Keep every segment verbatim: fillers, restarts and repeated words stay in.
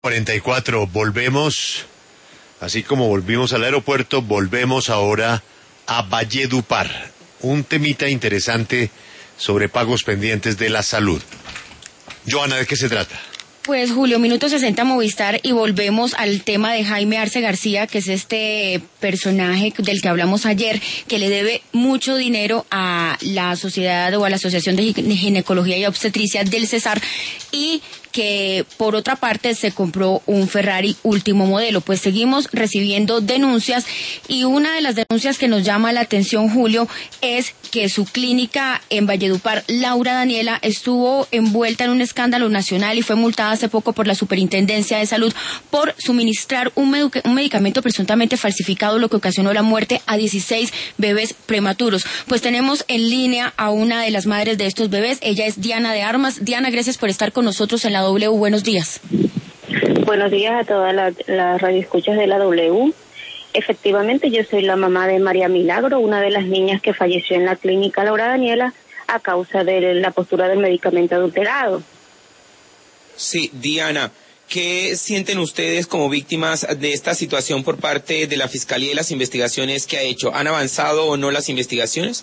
cuarenta y cuatro, volvemos, así como volvimos al aeropuerto, volvemos ahora a Valledupar. Un temita interesante sobre pagos pendientes de la salud. Joana, ¿de qué se trata? Pues Julio, minuto sesenta Movistar, y volvemos al tema de Jaime Arce García, que es este personaje del que hablamos ayer, que le debe mucho dinero a la sociedad o a la Asociación de Ginecología y Obstetricia del Cesar, y que por otra parte se compró un Ferrari último modelo. Pues seguimos recibiendo denuncias, y una de las denuncias que nos llama la atención, Julio, es que su clínica en Valledupar, Laura Daniela, estuvo envuelta en un escándalo nacional y fue multada hace poco por la Superintendencia de Salud por suministrar un, medu- un medicamento presuntamente falsificado, lo que ocasionó la muerte a dieciséis bebés prematuros. Pues tenemos en línea a una de las madres de estos bebés. Ella es Diana de Armas. Diana, gracias por estar con nosotros en la W. Buenos días. Buenos días a todas las la radioescuchas de la W. Efectivamente, yo soy la mamá de María Milagro, una de las niñas que falleció en la clínica Laura Daniela a causa de la postura del medicamento adulterado. Sí, Diana, ¿qué sienten ustedes como víctimas de esta situación por parte de la Fiscalía y las investigaciones que ha hecho? ¿Han avanzado o no las investigaciones?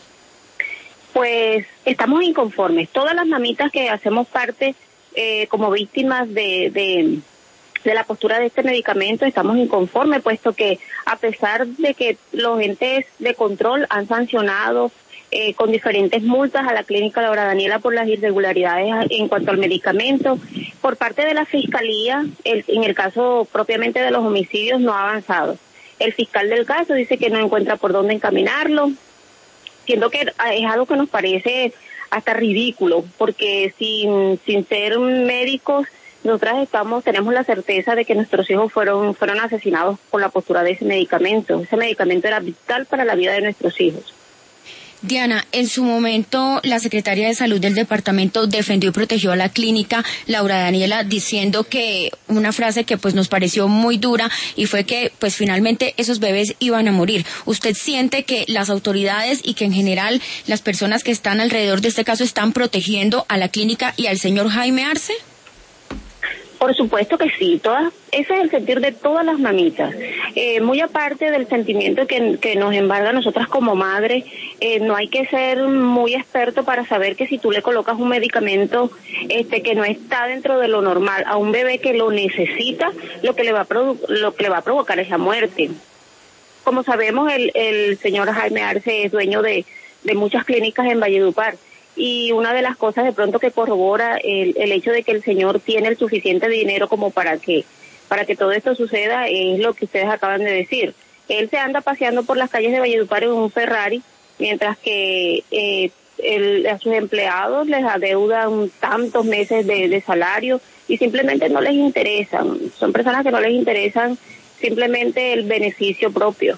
Pues estamos inconformes. Todas las mamitas que hacemos parte eh, como víctimas de, de, de la postura de este medicamento estamos inconformes, puesto que a pesar de que los entes de control han sancionado Eh, con diferentes multas a la clínica Laura Daniela por las irregularidades en cuanto al medicamento, por parte de la Fiscalía, el, en el caso propiamente de los homicidios, no ha avanzado. El fiscal del caso dice que no encuentra por dónde encaminarlo, siendo que es algo que nos parece hasta ridículo, porque sin, sin ser médicos, nosotras estamos, tenemos la certeza de que nuestros hijos fueron, fueron asesinados por la postura de ese medicamento. Ese medicamento era vital para la vida de nuestros hijos. Diana, en su momento la Secretaría de Salud del departamento defendió y protegió a la clínica Laura Daniela, diciendo que una frase que pues nos pareció muy dura, y fue que pues finalmente esos bebés iban a morir. ¿Usted siente que las autoridades y que en general las personas que están alrededor de este caso están protegiendo a la clínica y al señor Jaime Arce? Por supuesto que sí, todas, ese es el sentir de todas las mamitas. Eh, muy aparte del sentimiento que, que nos embarga a nosotras como madres, eh, no hay que ser muy experto para saber que si tú le colocas un medicamento este que no está dentro de lo normal a un bebé que lo necesita, lo que le va a produ- lo que le va a provocar es la muerte. Como sabemos, el, el señor Jaime Arce es dueño de, de muchas clínicas en Valledupar. Y una de las cosas de pronto que corrobora el, el hecho de que el señor tiene el suficiente dinero como para que para que todo esto suceda es lo que ustedes acaban de decir. Él se anda paseando por las calles de Valledupar en un Ferrari, mientras que eh, el, a sus empleados les adeudan tantos meses de, de salario y simplemente no les interesan. Son personas que no les interesan simplemente el beneficio propio.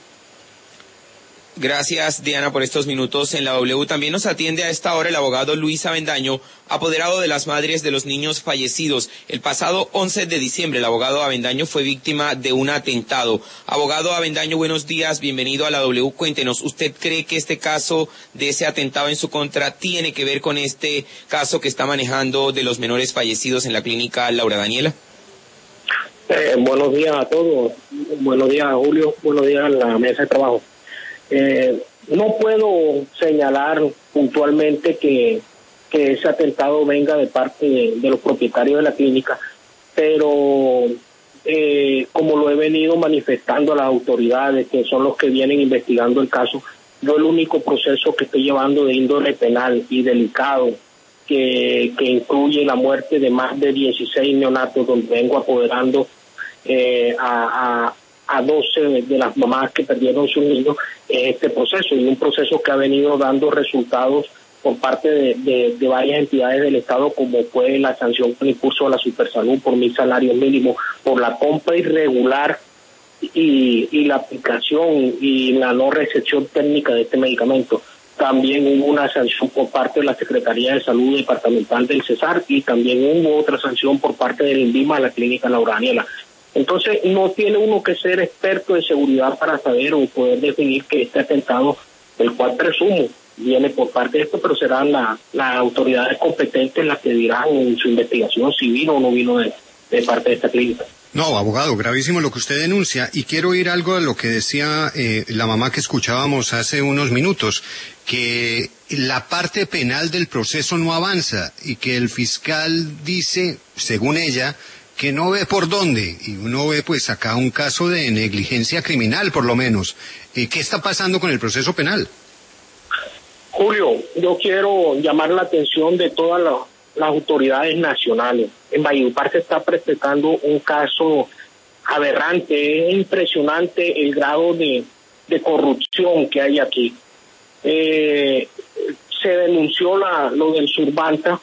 Gracias, Diana, por estos minutos en la W. También nos atiende a esta hora el abogado Luis Avendaño, apoderado de las madres de los niños fallecidos. El pasado once de diciembre, el abogado Avendaño fue víctima de un atentado. Abogado Avendaño, buenos días, bienvenido a la W. Cuéntenos, ¿usted cree que este caso de ese atentado en su contra tiene que ver con este caso que está manejando de los menores fallecidos en la clínica Laura Daniela? Eh, buenos días a todos. Buenos días, Julio. Buenos días a la mesa de trabajo. Eh, no puedo señalar puntualmente que, que ese atentado venga de parte de, de los propietarios de la clínica, pero eh, como lo he venido manifestando a las autoridades, que son los que vienen investigando el caso, yo el único proceso que estoy llevando de índole penal y delicado, que, que incluye la muerte de más de dieciséis neonatos, donde vengo apoderando eh, a, a a doce de las mamás que perdieron sus niños en este proceso, y un proceso que ha venido dando resultados por parte de, de, de varias entidades del Estado, como fue la sanción con impulso a la Supersalud por mil salarios mínimos, por la compra irregular y, y la aplicación y la no recepción técnica de este medicamento. También hubo una sanción por parte de la Secretaría de Salud Departamental del Cesar, y también hubo otra sanción por parte del INVIMA a la clínica Laura Daniela. Entonces, no tiene uno que ser experto de seguridad para saber o poder definir que este atentado, el cual presumo viene por parte de esto, pero serán las la autoridades competentes las que dirán en su investigación si vino o no vino de él. de parte de esta clínica. No, abogado, gravísimo lo que usted denuncia, y quiero ir algo a lo que decía eh, la mamá que escuchábamos hace unos minutos, que la parte penal del proceso no avanza y que el fiscal dice, según ella, que no ve por dónde, y uno ve pues acá un caso de negligencia criminal por lo menos. Eh, ¿Qué está pasando con el proceso penal? Julio, yo quiero llamar la atención de todas las, las autoridades nacionales. En Valledupar se está presentando un caso aberrante, es impresionante el grado de, de corrupción que hay aquí. Eh, se denunció la, lo del Survanta,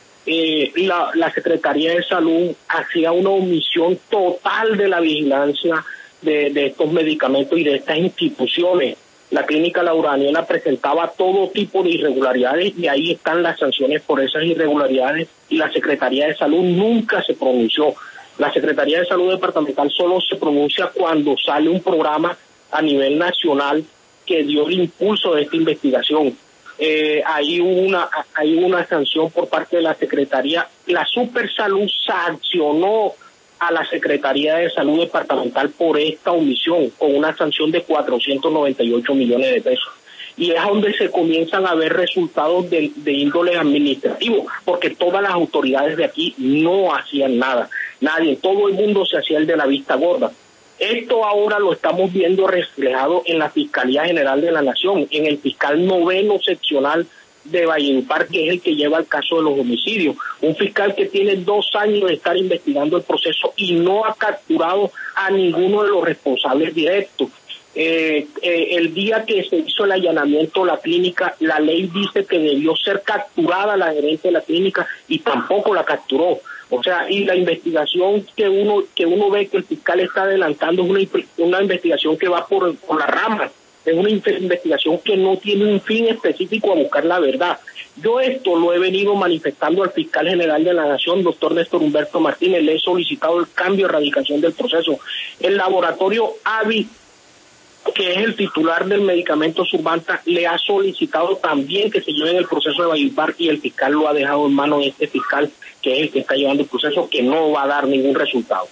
eh, la, la Secretaría de Salud hacía una omisión total de la vigilancia de, de estos medicamentos y de estas instituciones. La clínica La Uraniana presentaba todo tipo de irregularidades y ahí están las sanciones por esas irregularidades, y la Secretaría de Salud nunca se pronunció. La Secretaría de Salud departamental solo se pronuncia cuando sale un programa a nivel nacional que dio el impulso de esta investigación. Eh, ahí hubo una, hay una sanción por parte de la Secretaría. La Supersalud sancionó a la Secretaría de Salud departamental por esta omisión, con una sanción de cuatrocientos noventa y ocho millones de pesos. Y es donde se comienzan a ver resultados de, de índole administrativo, porque todas las autoridades de aquí no hacían nada. Nadie, todo el mundo se hacía el de la vista gorda. Esto ahora lo estamos viendo reflejado en la Fiscalía General de la Nación, en el fiscal noveno seccional de Valledupar, que es el que lleva el caso de los homicidios. Un fiscal que tiene dos años de estar investigando el proceso y no ha capturado a ninguno de los responsables directos. Eh, eh, el día que se hizo el allanamiento a la clínica, la ley dice que debió ser capturada la gerente de la clínica y tampoco la capturó. O sea, y la investigación que uno que uno ve que el fiscal está adelantando es una, una investigación que va por, por las ramas. Es una investigación que no tiene un fin específico a buscar la verdad. Yo esto lo he venido manifestando al fiscal general de la Nación, doctor Néstor Humberto Martínez. Le he solicitado el cambio de erradicación del proceso. El laboratorio A V I, que es el titular del medicamento Survanta, le ha solicitado también que se lleve en el proceso de Valledupar, y el fiscal lo ha dejado en manos de este fiscal, que es el que está llevando el proceso, que no va a dar ningún resultado.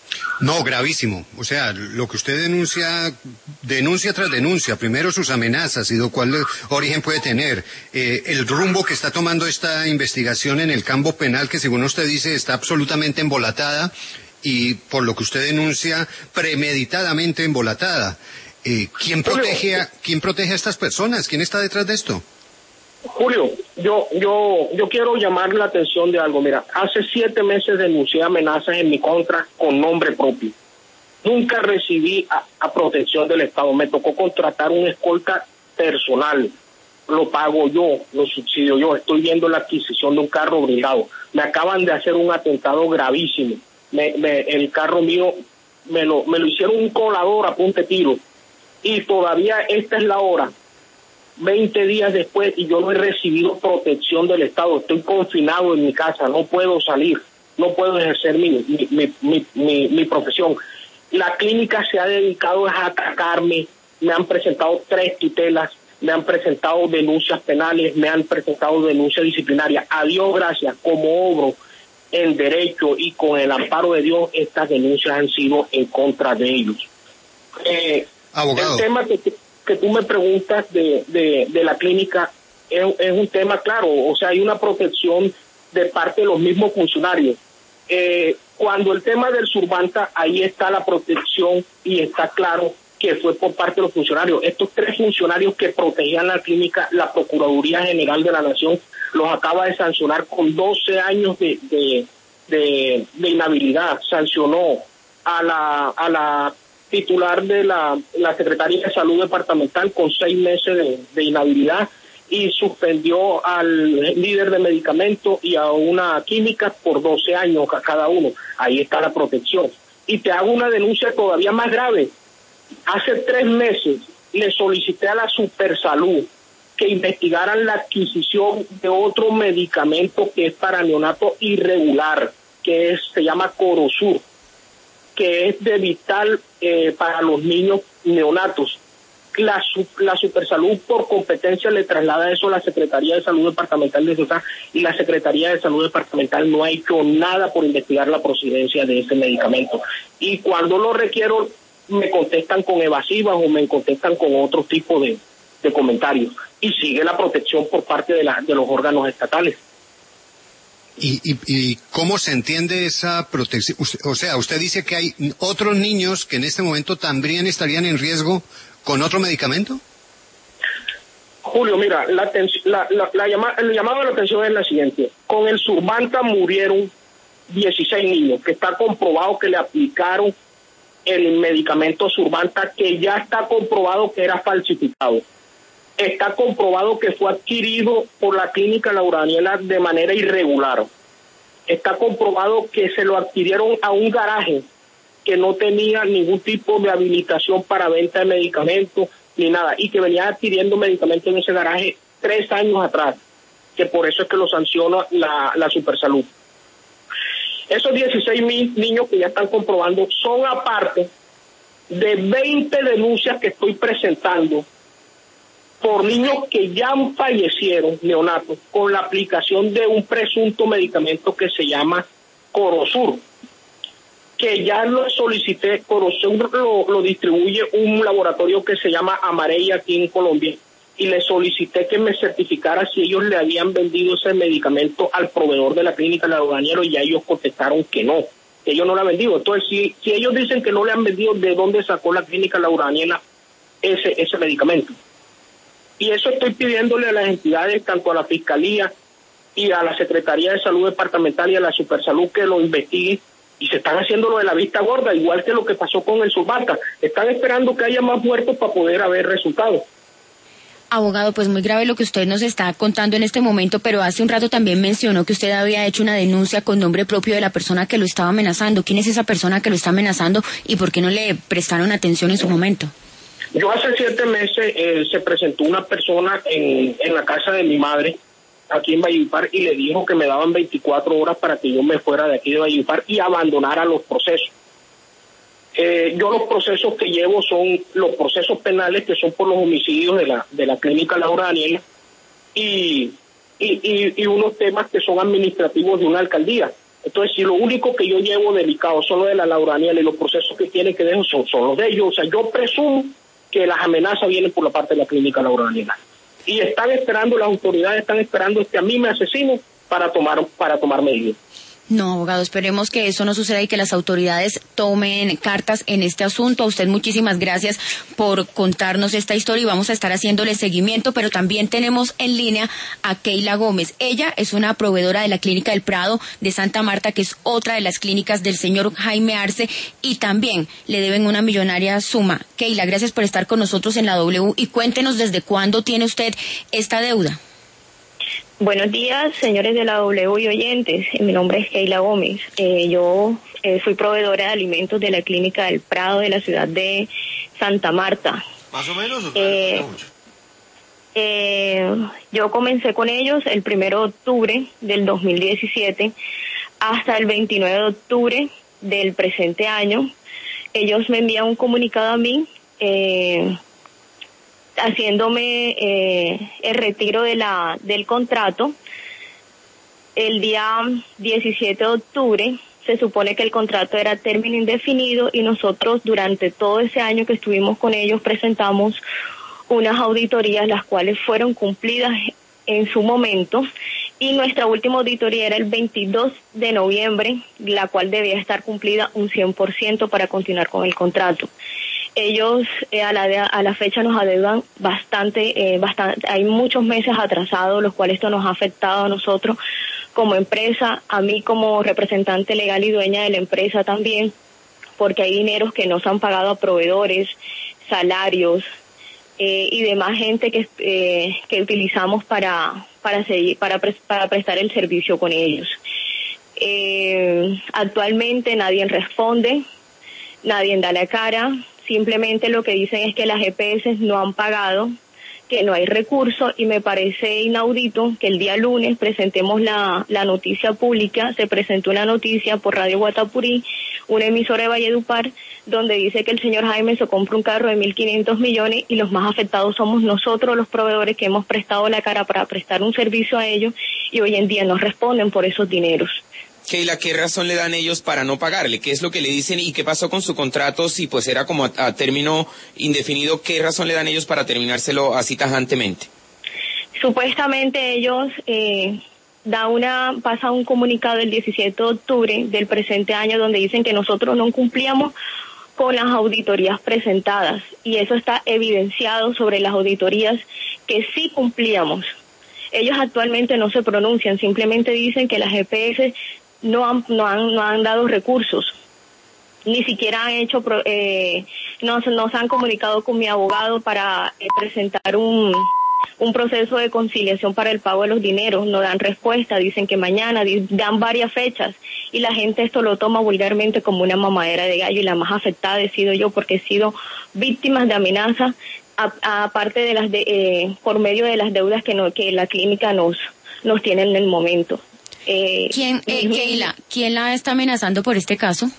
No, gravísimo. O sea, lo que usted denuncia, denuncia tras denuncia, primero sus amenazas y lo cual origen puede tener, eh, el rumbo que está tomando esta investigación en el campo penal, que según usted dice está absolutamente embolatada, y por lo que usted denuncia, premeditadamente embolatada. Eh, ¿quién protege a, quién protege a estas personas? ¿Quién está detrás de esto? Julio, yo yo yo quiero llamar la atención de algo. Mira, hace siete meses denuncié amenazas en mi contra con nombre propio. Nunca recibí a, a protección del Estado. Me tocó contratar un escolta personal. Lo pago yo, lo subsidio yo. Estoy viendo la adquisición de un carro blindado. Me acaban de hacer un atentado gravísimo. Me, me, el carro mío me lo me lo hicieron un colador a punta de tiro. Y todavía esta es la hora, veinte días después, y yo no he recibido protección del Estado. Estoy confinado en mi casa, no puedo salir, no puedo ejercer mi, mi, mi, mi, mi, mi profesión. La clínica se ha dedicado a atacarme, me han presentado tres tutelas, me han presentado denuncias penales, me han presentado denuncias disciplinarias. A Dios gracias, como obro en derecho y con el amparo de Dios, estas denuncias han sido en contra de ellos. Eh, Abogado. El tema que, que tú me preguntas de, de, de la clínica es, es un tema claro, o sea, hay una protección de parte de los mismos funcionarios. Eh, cuando el tema del Survanta, ahí está la protección y está claro que fue por parte de los funcionarios. Estos tres funcionarios que protegían la clínica, la Procuraduría General de la Nación los acaba de sancionar con doce años de, de, de, de inhabilidad. Sancionó a la, a la titular de la, la Secretaría de Salud departamental con seis meses de, de inhabilidad, y suspendió al líder de medicamentos y a una química por doce años a cada uno. Ahí está la protección. Y te hago una denuncia todavía más grave. Hace tres meses le solicité a la Supersalud que investigaran la adquisición de otro medicamento que es para neonato irregular, que es, se llama Corosur, que es de vital eh, para los niños neonatos. la, la Supersalud por competencia le traslada eso a la Secretaría de Salud Departamental de Cesar, y la Secretaría de Salud Departamental no ha hecho nada por investigar la procedencia de ese medicamento. Y cuando lo requiero, me contestan con evasivas o me contestan con otro tipo de, de comentarios. Y sigue la protección por parte de, la, de los órganos estatales. ¿Y, y, ¿Y cómo se entiende esa protección? O sea, usted dice que hay otros niños que en este momento también estarían en riesgo con otro medicamento. Julio, mira, la, la, la, la llama, el llamado a la atención es la siguiente. Con el Survanta murieron dieciséis niños, que está comprobado que le aplicaron el medicamento Survanta, que ya está comprobado que era falsificado. Está comprobado que fue adquirido por la clínica Laura Daniela de manera irregular. Está comprobado que se lo adquirieron a un garaje que no tenía ningún tipo de habilitación para venta de medicamentos ni nada, y que venía adquiriendo medicamentos en ese garaje tres años atrás, que por eso es que lo sanciona la, la Supersalud. Esos dieciséis mil niños que ya están comprobando son aparte de veinte denuncias que estoy presentando por niños que ya fallecieron, neonatos, con la aplicación de un presunto medicamento que se llama Corosur, que ya lo solicité. Corosur lo, lo distribuye un laboratorio que se llama Amarey aquí en Colombia, y le solicité que me certificara si ellos le habían vendido ese medicamento al proveedor de la clínica Laura Daniela, y ya ellos contestaron que no, que ellos no lo han vendido. Entonces, si, si ellos dicen que no le han vendido, ¿de dónde sacó la clínica Laura Daniela ese, ese medicamento? Y eso estoy pidiéndole a las entidades, tanto a la Fiscalía y a la Secretaría de Salud Departamental y a la Supersalud, que lo investiguen, y se están haciendo lo de la vista gorda, igual que lo que pasó con el Survanta. Están esperando que haya más muertos para poder haber resultados. Abogado, pues muy grave lo que usted nos está contando en este momento, pero hace un rato también mencionó que usted había hecho una denuncia con nombre propio de la persona que lo estaba amenazando. ¿Quién es esa persona que lo está amenazando y por qué no le prestaron atención en su momento? Yo hace siete meses eh, se presentó una persona en, en la casa de mi madre, aquí en Valledupar, y le dijo que me daban veinticuatro horas para que yo me fuera de aquí de Valledupar y abandonara los procesos. Eh, yo los procesos que llevo son los procesos penales, que son por los homicidios de la de la clínica Laura Daniela, y, y, y, y unos temas que son administrativos de una alcaldía. Entonces, si lo único que yo llevo delicado son los de la Laura Daniela, y los procesos que tienen que dejar son, son los de ellos, o sea, yo presumo que las amenazas vienen por la parte de la clínica Laura Daniela. Y están esperando, las autoridades están esperando que a mí me asesinen para tomar, para tomar medidas. No, abogado, esperemos que eso no suceda y que las autoridades tomen cartas en este asunto. A usted muchísimas gracias por contarnos esta historia y vamos a estar haciéndole seguimiento, pero también tenemos en línea a Keila Gómez. Ella es una proveedora de la Clínica del Prado de Santa Marta, que es otra de las clínicas del señor Jaime Arce, y también le deben una millonaria suma. Keila, gracias por estar con nosotros en la W y cuéntenos desde cuándo tiene usted esta deuda. Buenos días, señores de la W y oyentes. Mi nombre es Keila Gómez. Eh, yo eh, soy proveedora de alimentos de la Clínica del Prado de la ciudad de Santa Marta. ¿Más o menos? ¿O eh, mucho? Eh, yo comencé con ellos el primero de octubre del dos mil diecisiete hasta el veintinueve de octubre del presente año. Ellos me envían un comunicado a mí eh, haciéndome eh, el retiro de la del contrato. El día diecisiete de octubre se supone que el contrato era término indefinido, y nosotros durante todo ese año que estuvimos con ellos presentamos unas auditorías, las cuales fueron cumplidas en su momento, y nuestra última auditoría era el veintidós de noviembre, la cual debía estar cumplida un cien por ciento para continuar con el contrato. Ellos eh, a, la de, a la fecha nos adeudan bastante, eh, bastante, hay muchos meses atrasados, los cuales esto nos ha afectado a nosotros como empresa, a mí como representante legal y dueña de la empresa también, porque hay dineros que no se han pagado a proveedores, salarios eh, y demás gente que eh, que utilizamos para para seguir, para pre, para prestar el servicio con ellos. Eh, actualmente nadie responde, nadie da la cara. Simplemente lo que dicen es que las E P S no han pagado, que no hay recurso y me parece inaudito que el día lunes presentemos la, la noticia pública. Se presentó una noticia por Radio Guatapurí, una emisora de Valledupar, donde dice que el señor Jaime se compra un carro de mil quinientos millones y los más afectados somos nosotros, los proveedores que hemos prestado la cara para prestar un servicio a ellos y hoy en día nos responden por esos dineros. Keila, ¿qué razón le dan ellos para no pagarle? ¿Qué es lo que le dicen y qué pasó con su contrato si pues era como a, a término indefinido? ¿Qué razón le dan ellos para terminárselo así tajantemente? Supuestamente ellos eh, da una pasa un comunicado el diecisiete de octubre del presente año donde dicen que nosotros no cumplíamos con las auditorías presentadas y eso está evidenciado sobre las auditorías que sí cumplíamos. Ellos actualmente no se pronuncian, simplemente dicen que las G P S no han no han no han dado recursos, ni siquiera han hecho eh, no no se han comunicado con mi abogado para eh, presentar un un proceso de conciliación para el pago de los dineros. No dan respuesta, dicen que mañana, dan varias fechas y la gente esto lo toma vulgarmente como una mamadera de gallo y la más afectada he sido yo porque he sido víctima de amenazas aparte de las de eh, por medio de las deudas que no que la clínica nos nos tiene en el momento. Eh, ¿Quién, eh, Keila, ¿quién la está amenazando por este caso?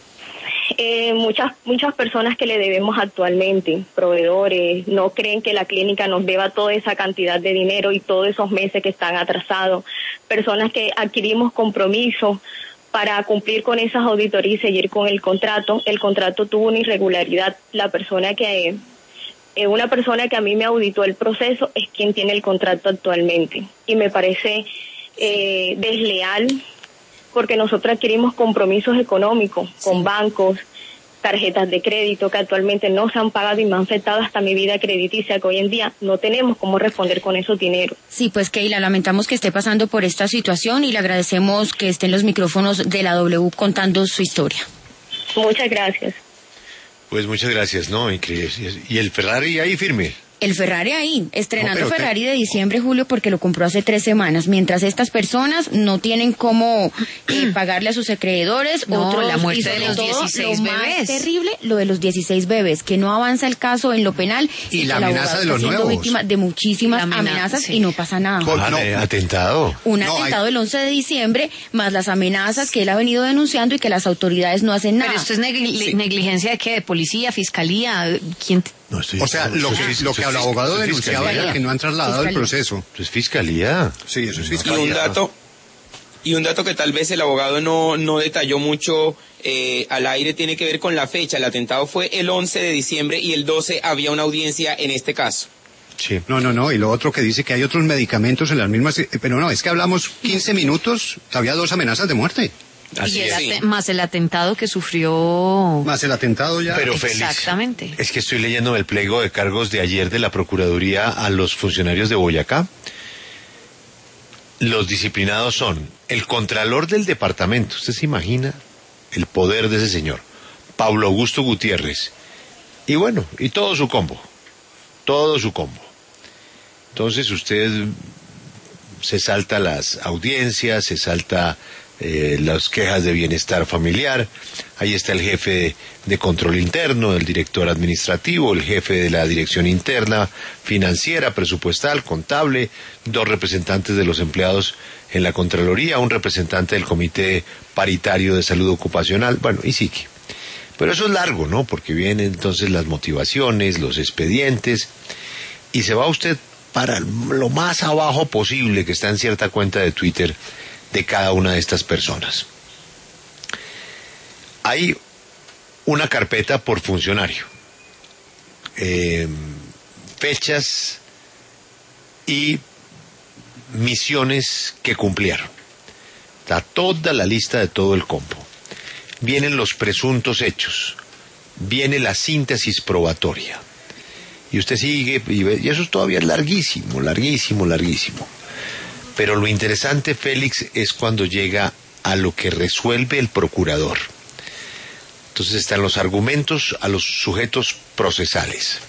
Eh, muchas muchas personas que le debemos actualmente, proveedores, no creen que la clínica nos deba toda esa cantidad de dinero y todos esos meses que están atrasados, personas que adquirimos compromiso para cumplir con esas auditorías y seguir con el contrato. El contrato tuvo una irregularidad, la persona que eh, una persona que a mí me auditó el proceso es quien tiene el contrato actualmente y me parece eh, desleal porque nosotros adquirimos compromisos económicos con sí. bancos, tarjetas de crédito que actualmente no se han pagado y me han afectado hasta mi vida crediticia, que hoy en día no tenemos cómo responder con esos dineros. Sí, pues Keila, lamentamos que esté pasando por esta situación y le agradecemos que esté en los micrófonos de la W contando su historia. Muchas gracias. Pues muchas gracias, ¿no? Increíble. Y el Ferrari ahí firme. El Ferrari ahí, estrenando no, Ferrari te... de diciembre, Julio, porque lo compró hace tres semanas, mientras estas personas no tienen cómo eh, pagarle a sus acreedores, no, otros, la muerte y sobre de los todo, dieciséis lo bebés. Más terrible, lo de los dieciséis bebés, que no avanza el caso en lo penal. Y, y la amenaza de los nuevos. Víctima de muchísimas amenaza, amenazas sí. y no pasa nada. Ah, no. Atentado. Un no, atentado hay... el once de diciembre, más las amenazas que él ha venido denunciando y que las autoridades no hacen nada. Pero esto es negli sí. negligencia de qué, de policía, fiscalía, ¿quién? No, estoy, o sea, lo que, lo que el abogado denunciaba era que no han trasladado fiscalía. el proceso. Eso es fiscalía. Sí, eso es fiscalía. Y un dato, y un dato que tal vez el abogado no, no detalló mucho eh, al aire tiene que ver con la fecha. El atentado fue el once de diciembre y el doce había una audiencia en este caso. Sí. No, no, no, y lo otro que dice que hay otros medicamentos en las mismas... Pero no, es que hablamos quince minutos, había dos amenazas de muerte. Así y el sí. más el atentado que sufrió... Más el atentado ya. Pero Félix, exactamente. Es que estoy leyendo el pliego de cargos de ayer de la Procuraduría a los funcionarios de Boyacá. Los disciplinados son el contralor del departamento, usted se imagina el poder de ese señor, Pablo Augusto Gutiérrez, y bueno, y todo su combo, todo su combo. Entonces usted se salta las audiencias, se salta... Eh, las quejas de bienestar familiar, ahí está el jefe de, de control interno, el director administrativo, el jefe de la dirección interna, financiera, presupuestal, contable, dos representantes de los empleados en la Contraloría, un representante del Comité Paritario de Salud Ocupacional, bueno, y sí que. Pero eso es largo, ¿no? Porque vienen entonces las motivaciones, los expedientes, y se va usted para lo más abajo posible que está en cierta cuenta de Twitter de cada una de estas personas. Hay una carpeta por funcionario, eh, fechas y misiones que cumplieron. Está toda la lista de todo el combo. Vienen los presuntos hechos, viene la síntesis probatoria. Y usted sigue, y, ve, y eso es todavía larguísimo, larguísimo, larguísimo. Pero lo interesante, Félix, es cuando llega a lo que resuelve el procurador. Entonces están los argumentos a los sujetos procesales.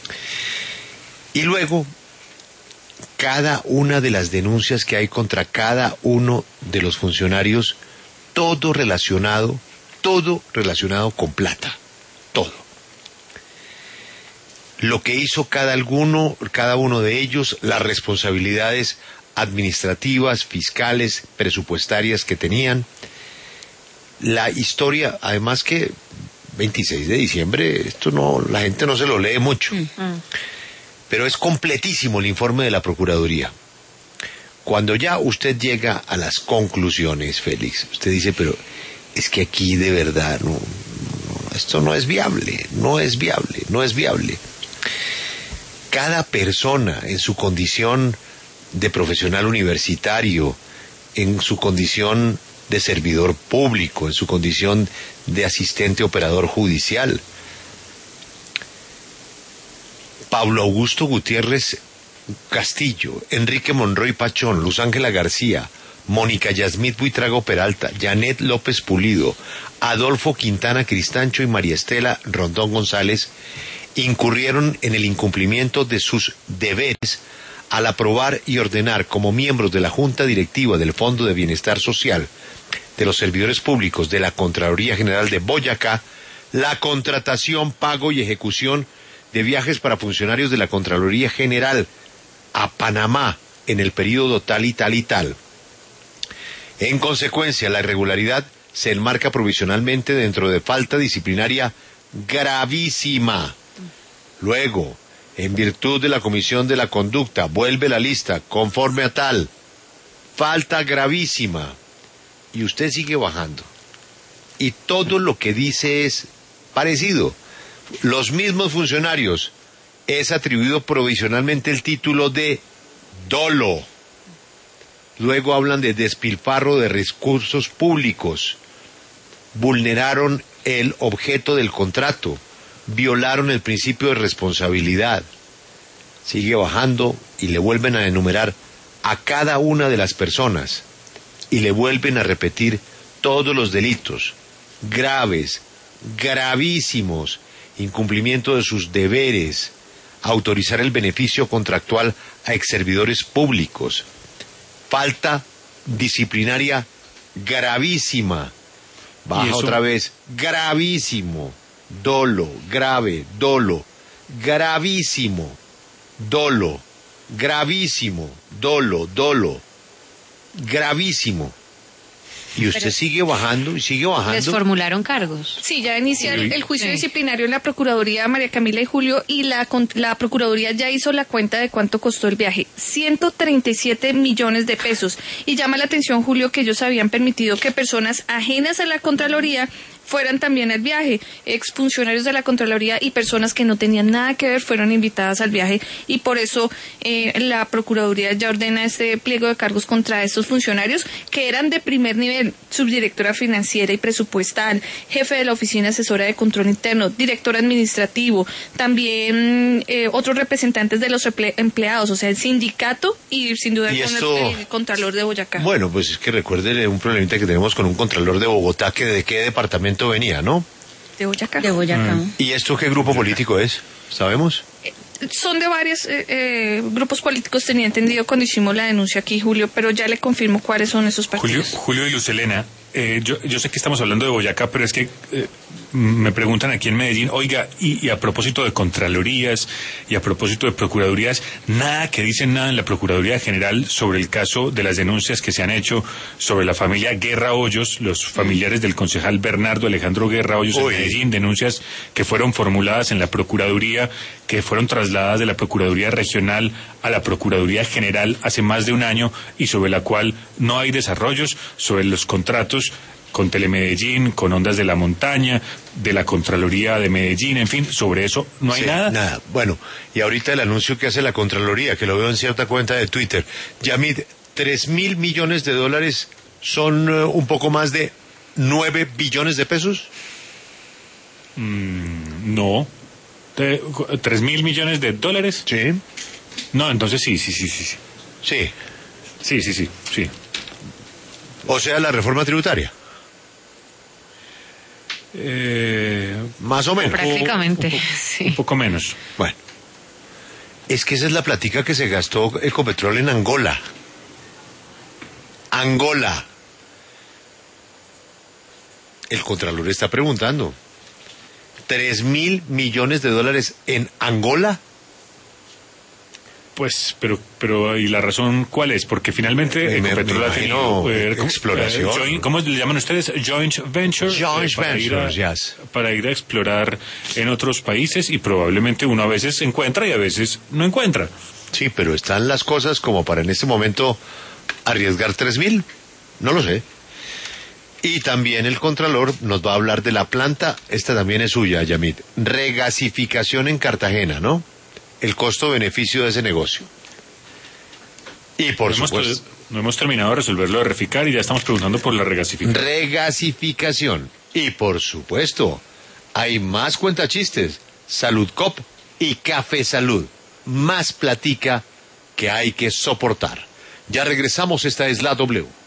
Y luego, cada una de las denuncias que hay contra cada uno de los funcionarios, todo relacionado, todo relacionado con plata. Todo. lo que hizo cada alguno, cada uno de ellos, las responsabilidades administrativas, fiscales, presupuestarias que tenían. La historia, además que veintiséis de diciembre, esto no, la gente no se lo lee mucho, uh-huh. pero es completísimo el informe de la Procuraduría. Cuando ya usted llega a las conclusiones, Félix, usted dice, pero es que aquí de verdad, no, no, esto no es viable, no es viable, no es viable. Cada persona en su condición de profesional universitario, en su condición de servidor público, en su condición de asistente operador judicial. Pablo Augusto Gutiérrez Castillo, Enrique Monroy Pachón, Luz Ángela García, Mónica Yasmit Buitrago Peralta, Janet López Pulido, Adolfo Quintana Cristancho y María Estela Rondón González incurrieron en el incumplimiento de sus deberes al aprobar y ordenar como miembros de la Junta Directiva del Fondo de Bienestar Social de los Servidores Públicos de la Contraloría General de Boyacá la contratación, pago y ejecución de viajes para funcionarios de la Contraloría General a Panamá en el período tal y tal y tal. En consecuencia, la irregularidad se enmarca provisionalmente dentro de falta disciplinaria gravísima. Luego, en virtud de la comisión de la conducta, vuelve la lista conforme a tal. Falta gravísima. Y usted sigue bajando. Y todo lo que dice es parecido. Los mismos funcionarios. Es atribuido provisionalmente el título de dolo. Luego hablan de despilfarro de recursos públicos. Vulneraron el objeto del contrato. Violaron el principio de responsabilidad. Sigue bajando y le vuelven a enumerar a cada una de las personas y le vuelven a repetir todos los delitos graves, gravísimos, incumplimiento de sus deberes, autorizar el beneficio contractual a exservidores públicos, falta disciplinaria gravísima, baja otra vez, gravísimo, dolo, grave, dolo, gravísimo, dolo, gravísimo, dolo, dolo, gravísimo. Y usted Pero, sigue bajando y sigue bajando. Les formularon cargos. Sí, ya inició el, el juicio sí. disciplinario en la Procuraduría María Camila y Julio, y la, la Procuraduría ya hizo la cuenta de cuánto costó el viaje. ciento treinta y siete millones de pesos. Y llama la atención, Julio, que ellos habían permitido que personas ajenas a la Contraloría fueran también al viaje. Exfuncionarios de la Contraloría y personas que no tenían nada que ver fueron invitadas al viaje, y por eso eh, la Procuraduría ya ordena este pliego de cargos contra estos funcionarios que eran de primer nivel: subdirectora financiera y presupuestal, jefe de la Oficina Asesora de Control Interno, director administrativo, también eh, otros representantes de los empleados, o sea, el sindicato y sin duda ¿Y con esto... el, el Contralor de Boyacá. Bueno, pues es que recuerde un problemita que tenemos con un Contralor de Bogotá, que de qué departamento venía, ¿no? De Boyacá. De Boyacá. Mm. ¿Y esto qué grupo político es? ¿Sabemos? Eh, son de varios eh, eh, grupos políticos, tenía entendido cuando hicimos la denuncia aquí, Julio, pero ya le confirmo cuáles son esos partidos. Julio, Julio y Lucelena, eh, yo, yo sé que estamos hablando de Boyacá, pero es que eh, me preguntan aquí en Medellín, oiga, y, y a propósito de Contralorías y a propósito de Procuradurías, nada que dicen nada en la Procuraduría General sobre el caso de las denuncias que se han hecho sobre la familia Guerra Hoyos, los familiares del concejal Bernardo Alejandro Guerra Hoyos en Medellín, denuncias que fueron formuladas en la Procuraduría, que fueron trasladadas de la Procuraduría Regional a la Procuraduría General hace más de un año, y sobre la cual no hay desarrollos sobre los contratos con Telemedellín, con Ondas de la Montaña, de la Contraloría de Medellín, en fin, sobre eso no hay sí, nada. Nada. Bueno, y ahorita el anuncio que hace la Contraloría, que lo veo en cierta cuenta de Twitter, Yamid, tres mil millones de dólares son uh, un poco más de nueve billones de pesos. Mm, no. ¿De, ¿Tres mil millones de dólares? Sí. No, entonces sí, sí, sí, sí. Sí, sí, sí, sí, sí. sí. O sea, la reforma tributaria. Eh, más o menos. Prácticamente, un, un, sí. Un poco menos. Bueno, es que esa es la platica que se gastó Ecopetrol en Angola. Angola. El Contralor está preguntando. tres mil millones de dólares en Angola. Pues, pero, pero, ¿y la razón cuál es? Porque finalmente Ecopetrol ha tenido eh, exploración. Eh, joint, ¿Cómo le llaman ustedes? Joint venture. Joint eh, para ventures, ir a, yes. Para ir a explorar en otros países y probablemente uno a veces encuentra y a veces no encuentra. Sí, pero están las cosas como para en este momento arriesgar tres mil. No lo sé. Y también el Contralor nos va a hablar de la planta, esta también es suya, Yamit, regasificación en Cartagena, ¿no? El costo-beneficio de ese negocio. Y por no supuesto... Hemos, no hemos terminado de resolverlo de Reficar y ya estamos preguntando por la regasificación. Regasificación. Y por supuesto, hay más cuentachistes, Salud Cop y Café Salud. Más platica que hay que soportar. Ya regresamos, esta es la W.